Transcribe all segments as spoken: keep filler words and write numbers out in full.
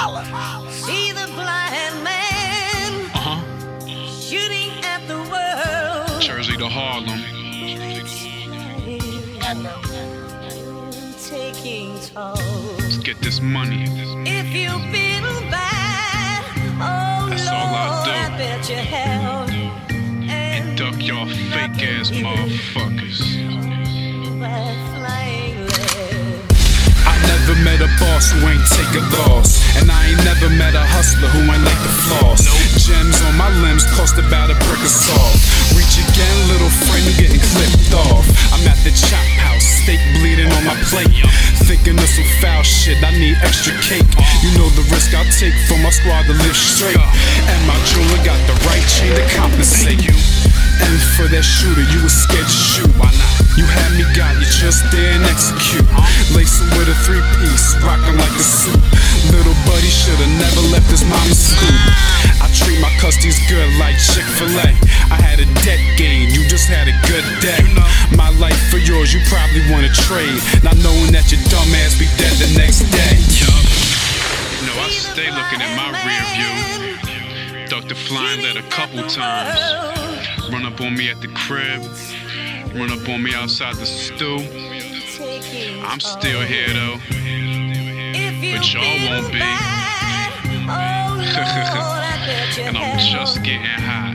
See the blind man Uh-huh. shooting at the world. Jersey to Harlem. Taking toll. Let's get this money. If you've been bad, oh That's Lord, all I do. I bet you have. And duck y'all fake ass motherfuckers. I never met a boss who ain't take a loss, and I ain't never met a hustler who ain't like the floss. Gems on my limbs cost about a brick of salt. Reach again, little friend, you getting clipped off. I'm at the chop house, steak bleeding on my plate. Thinking of some foul shit, I need extra cake. You know the risk I'll take for my squad to live straight. And my jeweler got the right chain to compensate. And for that shooter, you was scared to shoot. Why not? You had me got you just there and execute. Lacing with a three-piece, rocking like a suit. Little buddy shoulda never left his mama's scoop. I treat my custies good like Chick-fil-A. I had a decade, you just had a good day. My life for yours, you probably wanna trade, not knowing that your dumb ass be dead the next day. You know, I stay looking at my rear view. Ducked the flying lead a couple times. Run up on me at the crib. Run up on me outside the stew. I'm still here though, but y'all won't be. And I'm just getting hot.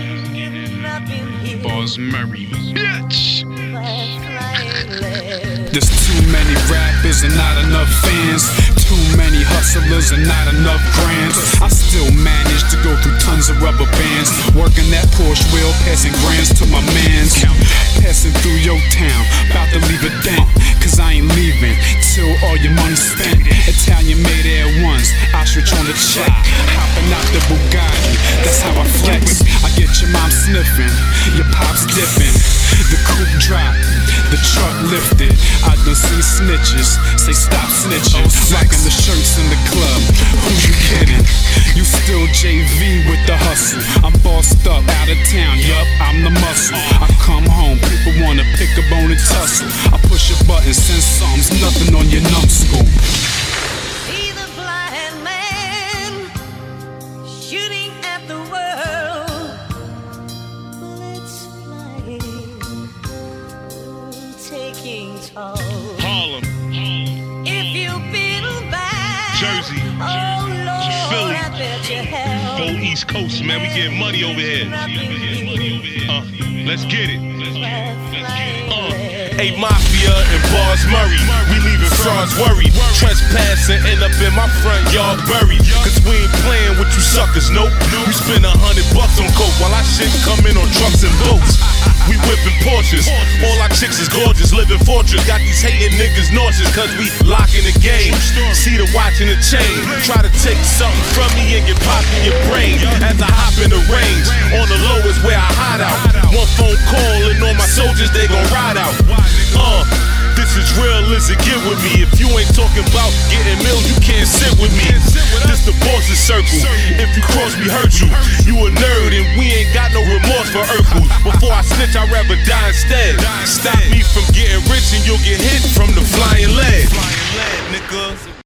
Boss Murray, bitch. There's too many rappers and not enough fans. Too many hustlers and not enough grams. I still manage to go through tons of rubber bands. Working that Porsche wheel, passing grands to my mans. Passing through your town, about to leave a dent. Cause I ain't leaving till all your money's spent. Italian made Air Ones, ostrich on the check. Hopping out the Bugatti, that's how I flex. I get your mom sniffing, your pop's dipping. The coupe dropped, the truck lifted. I done seen snitches say stop snitching. Rocking the shirts in the club, who you kidding? You still J V with the hustle. I'm bossed up, out of town, yup, I'm the muscle. I come home, people wanna pick a bone and tussle. I push a button, send psalms, nothing on your numbskull. See the blind man shooting at the world. Bullets flying, taking toll. Harlem, If you've been bad, Jersey, oh Lord, Philly. I bet you have. go East Coast, man. We getting money over here. Uh, let's get it. Uh, A Mafia and Bars Murray. We leaving frauds worried. Trespassing, end up in my front yard buried. Cause we ain't playing with you suckers, nope. We spend a hundred bucks on coke while our shit come in on trucks and boats. We whipping Porsches. All our chicks is gorgeous, living fortress. Got these hating niggas nauseous cause we locking the game. See the watch and the chain. Try to take something from me and get popped in your brain. As I hop in the range, on the low is where I hide out. One phone call and all my soldiers, they gon' ride out. Uh, this is real, listen, get with me. If you ain't talking about getting mills, you can't sit with me. This the boss's circle. If you cross me, hurt you. You a nerd and we ain't got no remorse for Urkel. Before I snitch, I'd rather die instead. Stop me from getting rich and you'll get hit from the flying lead.